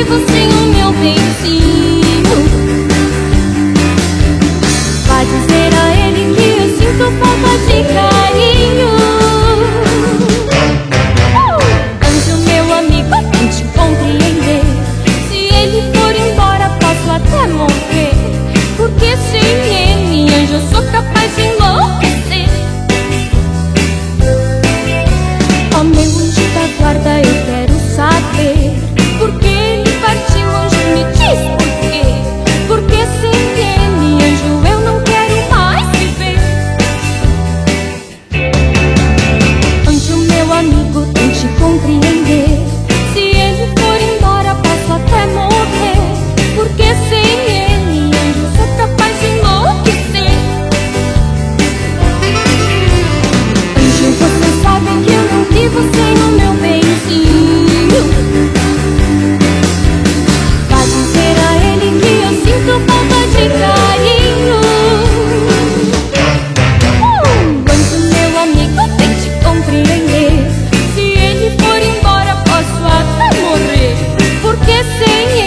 vivo sem o meu benzinho. Vai dizer a ele que eu sinto falta de carinho. Anjo, meu amigo, tente compreender. Se ele for embora, posso até morrer, porque sem ele, anjo, eu sou capaz de enlouquecer. Ó meu anjo da guarda, eu quero saber por que ele partiu, anjo, me diz por quê. Porque sem ele, anjo, eu não quero mais viver. Anjo, meu amigo, tente compreender. Se ele for embora, posso até morrer, porque sem ele, anjo, eu sou capaz de enlouquecer. Anjo, você sabe que eu não vivo sem o meu benzinho. Vai dizer a ele que eu sinto falta de carinho. Anjo, meu amigo, tente compreender. Se ele for embora, posso até morrer, porque sem ele